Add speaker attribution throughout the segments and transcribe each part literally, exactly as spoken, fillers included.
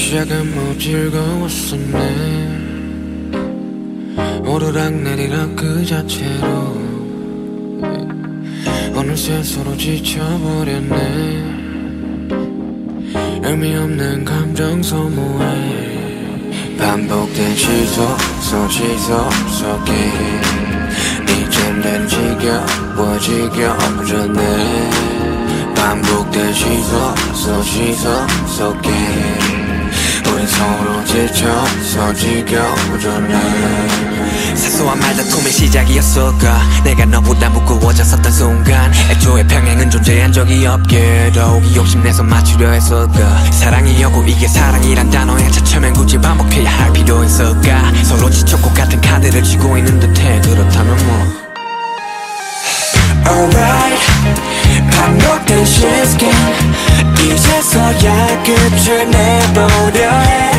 Speaker 1: 시작은 뭐 즐거웠었네. 오르락내리락 그 자체로 어느새 서로 지쳐버렸네. 의미 없는 감정 소모에 반복된 시속 속 시속 속에 이젠 난 지겨워 지겨워졌네. 반복된 시속 속 시속 속에 우린 서로 지쳐서 지겨워졌네.
Speaker 2: 사소한 말다툼의 시작이었을까. 내가 너보다 무거워졌었던 순간 애초에 평행은 존재한 적이 없게 더욱이 욕심내서 맞추려 했을까. 사랑이었고 이게 사랑이란 단어에 차츰엔 굳이 반복해야 할 필요 있을까. 서로 지쳤고 같은 카드를 쥐고 있는 듯해. 그렇다면 뭐
Speaker 3: Alright, 반복된 시스템 이제서야 끝을 내보려 해.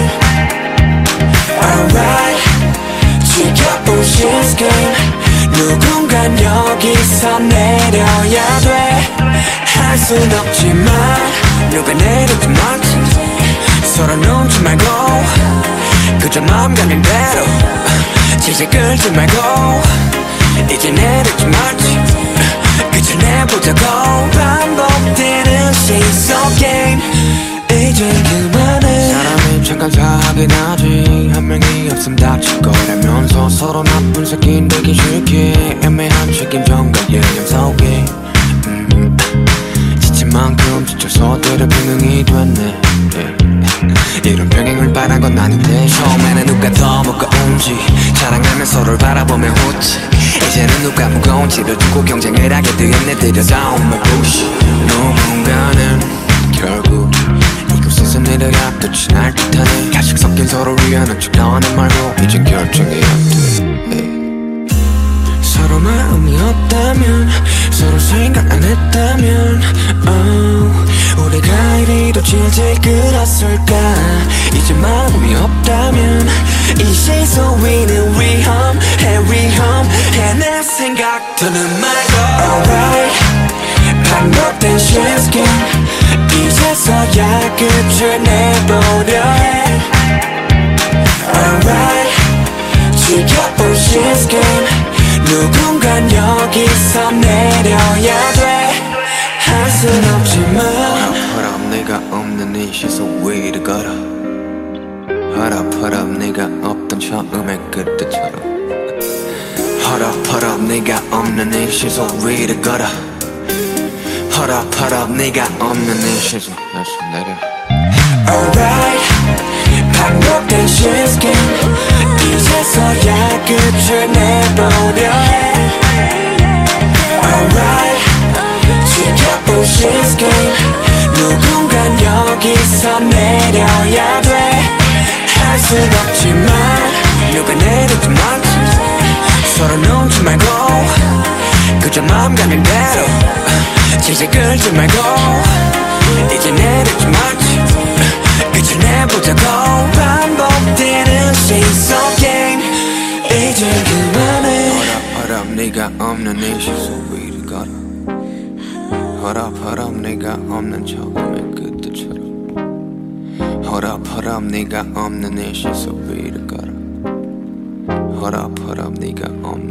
Speaker 3: Alright, 지켜본 시스템 누군간 여기서 내려야 돼. 할 순 없지만 누가 내려도 맞지. 서로 눈치 말고 그저 마음 가는 대로 질질 끌지 말고 이제 내려지 말지. 끝을 내보자고. 반복되는 시속 게임 이제 그만해.
Speaker 1: 사람이 잠깐 사하긴 하지. 한 명이 없음 다칠 거라면서 서로 나쁜 새끼 되기 싫게 애매한 책임전과 예념 속에 음, 지친 만큼 지쳐서 때려 평행이 됐네. yeah. 이런 평행을 바란 건 아닌데
Speaker 2: 처음에는 누가 더 무거운지 자랑하며 서로를 바라보며 웃지. 이제는 누가 무거운지를 두고 경쟁을 하게 되었네. 들여다온 말 부시.
Speaker 1: 누군가는 결국 이곳에서 내려가 끝이 날 듯하네. 가식 섞인 서로 위하는 척 나와는 말고 이젠 결정이 안 돼. 서로 마음이 없다면 서로 생각 안 했다면 oh, 우리가 이리도 질질 끌었을까. 이제 마음이 없다면 이 시속 위는 위험해 위험해. 내 생각 더는 말고
Speaker 3: Alright, 반복된 시스템 이제서야 끝을 내보려 해. Alright, 지켜본 시스템 누군간 여기서 내려야 돼. 할 순 없지만
Speaker 1: 허락 내가 없는 이 시속 위를 걸어. 허락 허락 내가 없던 처음의 그때처럼. 허락 허락 내가 없는 이 시속 위를 걸어. 허락 허락 내가 없는 이 시속 다시 내려.
Speaker 3: Alright, 반복된 시스템 이제서야 끝을 내보려 해. Alright, 지켜본 시스템 누군간 여기서 내려야 돼. 할 순 없지만 누가 내려도 맞지. 서로 눈치 말고 그저 마음 가는 대로 질질 끌지 말고 이제 내려지 말지. 끝을 내보자고. 반복되는 시속 게임 이제 그만해.
Speaker 1: 허락 허락 네가 없는 이 시속 위를 걸어. 허락 허락 네가 없는 처음의 그때처럼. 허락 허락 네가 없는 이 시속 위를 걸어. 허락 허락 네가 없는